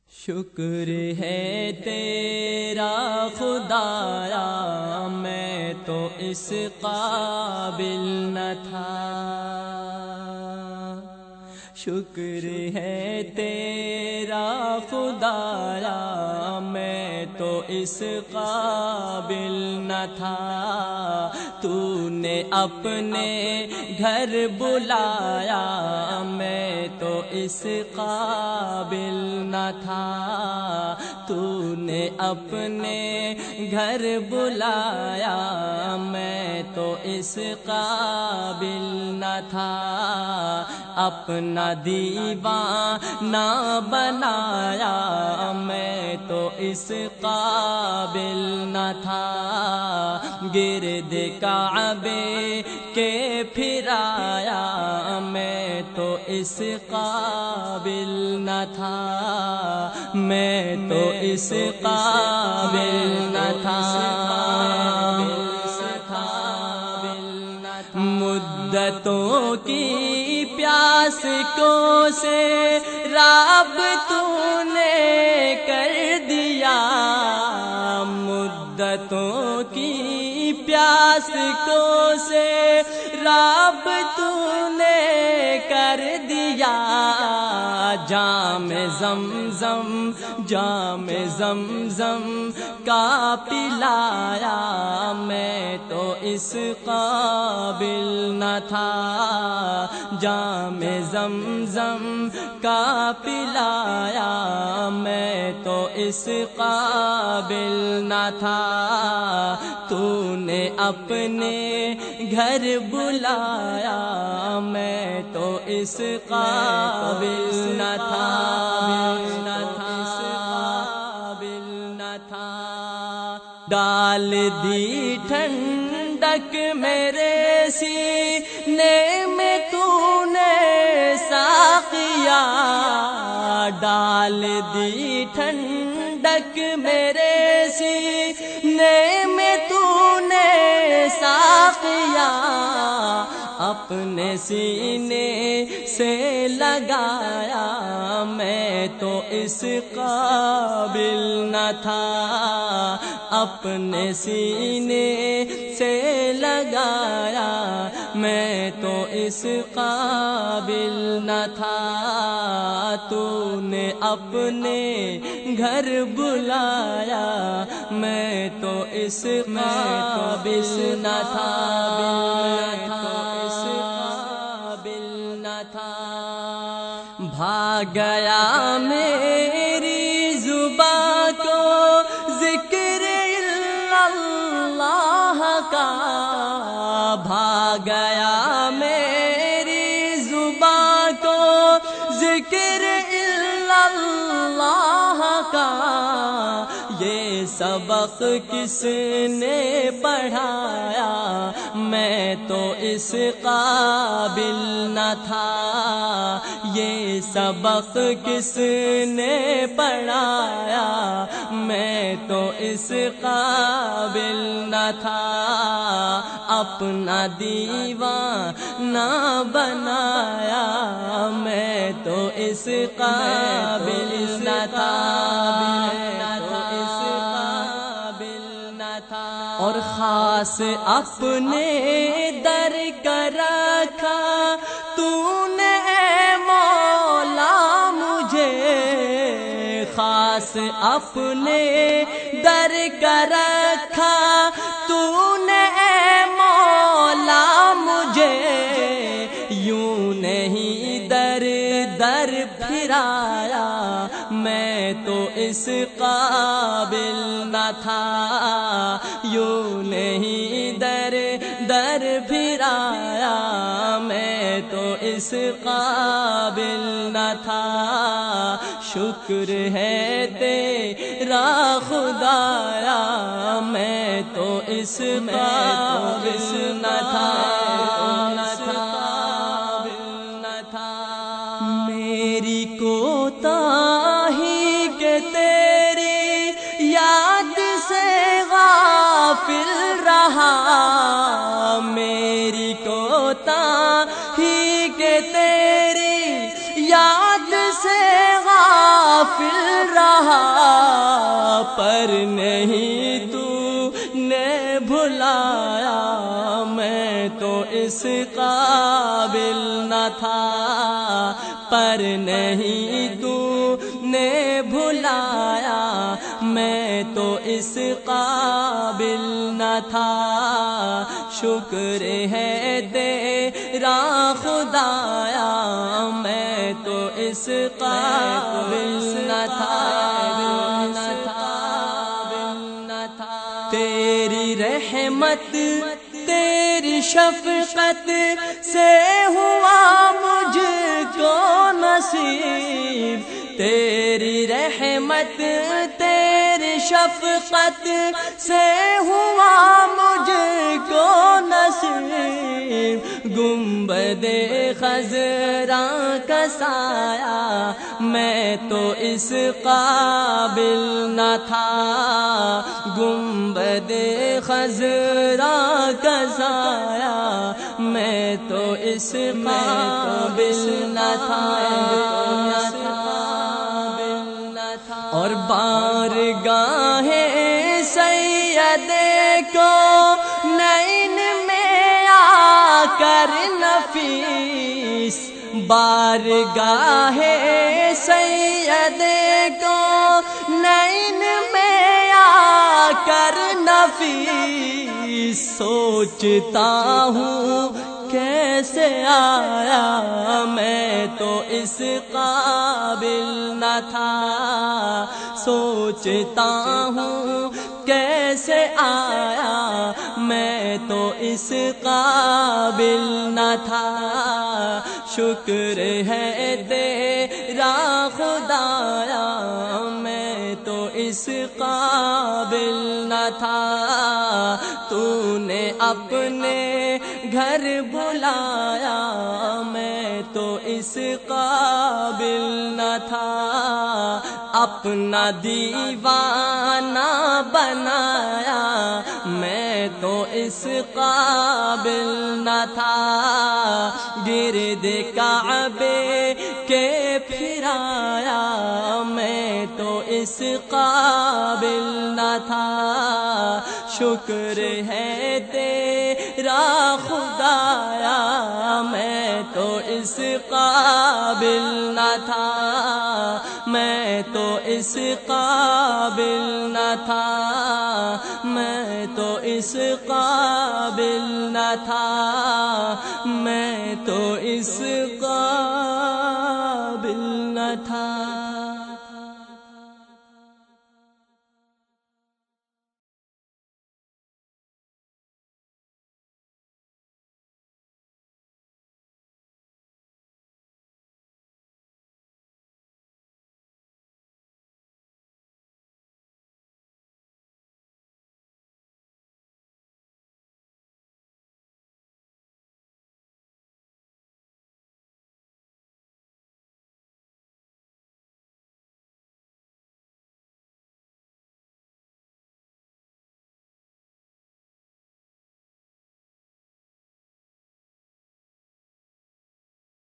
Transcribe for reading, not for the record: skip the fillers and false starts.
شکر ہے تیرا خدایا میں تو اس قابل نہ تھا، شکر ہے تیرا خدایا میں تو اس قابل نہ تھا، تو نے اپنے گھر بلایا میں تو اس قابل نہ تھا، تو نے اپنے گھر بلایا میں تو اس قابل نہ تھا، اپنا دیوانہ بنایا میں تو اس قابل نہ تھا، گرد کعبے کے پھرایا میں تو اس قابل نہ تھا، میں تو اس قابل نہ تھا، مدتوں کی پیاس کو سے راب تو نے کر دیا، مدتوں کی پیاس کو سے راب تو نے کر دیا، جام زمزم جام زمزم کا پلایا میں تو اس قابل نہ تھا، جام زمزم کا پلایا میں تو اس قابل نہ تھا، تو نے اپنے گھر بلایا میں تو اس قابل نہ تھا، ڈال دی ٹھنڈک میرے سینے میں تو نے ساقیا، ڈال دی ٹھنڈک میرے سینے میں تو نے ساقیا، اپنے سینے سے لگایا میں تو اس قابل نہ تھا، اپنے سینے سے لگایا میں تو اس قابل نہ تھا، تو نے اپنے گھر بلایا میں تو اس قابل نہ تھا، بھاگ گیا میری زبان کو ذکر اللہ کا، بھاگ گیا میری زبان کو ذکر اللہ کا، یہ سبق کس نے پڑھایا میں تو اس قابل نہ تھا، یہ سبق کس نے پڑھایا میں تو اس قابل نہ تھا، اپنا دیوانہ بنایا میں تو اس قابل نہ تھا، اور خاص اپنے در کر رکھا تو نے اے مولا مجھے، خاص اپنے در کر رکھا تو نے اے مولا مجھے، یوں نہیں در در پھرایا میں تو اس قابل نہ تھا، یوں نہیں در در پھرایا میں تو اس قابل نہ تھا، شکر ہے تیرا خدایا میں تو اس قابل نہ تھا، میری کوتاہی کہ تیری یاد سے غافل رہا، میری کوتاہی کہ تیری یاد سے غافل رہا، پر نہیں تو نے بھلایا، میں تو اس قابل نہ تھا، پر نہیں تو نے بھلایا، میں تو اس قابل نہ تھا، شکر ہے تیرا خدایا، میں تو اس قابل نہ تھا، تیری رحمت تیری شفقت سے ہوا مجھ کو نصیب، تیری رحمت تیری شفقت سے ہوا مجھ کو نصیب، گنبد خضرا کا سایہ میں تو اس قابل نہ تھا، گنبد خضرا کا سایہ میں تو اس قابل نہ تھا، اور بارگاہ سید کو نین میں آ کر نفیس، بارگاہ سید کو نین میں آ کر نفیس، سوچتا ہوں کیسے آیا، میں تو اس قابل نہ تھا، سوچتا ہوں کیسے آیا، میں تو اس قابل نہ تھا، شکر ہے تیرا خدایا، میں تو اس قابل نہ تھا، تو نے اپنے گھر بلایا، میں تو اس قابل نہ تھا، اپنا دیوانہ بنایا، میں تو اس قابل نہ تھا، گرد کعبے کے پھرایا، میں تو اس قابل نہ تھا، شکر ہے تیرا خدایا، میں تو اس قابل نہ تھا، میں تو اس قابل نہ تھا، میں تو اس قابل نہ تھا، میں تو اس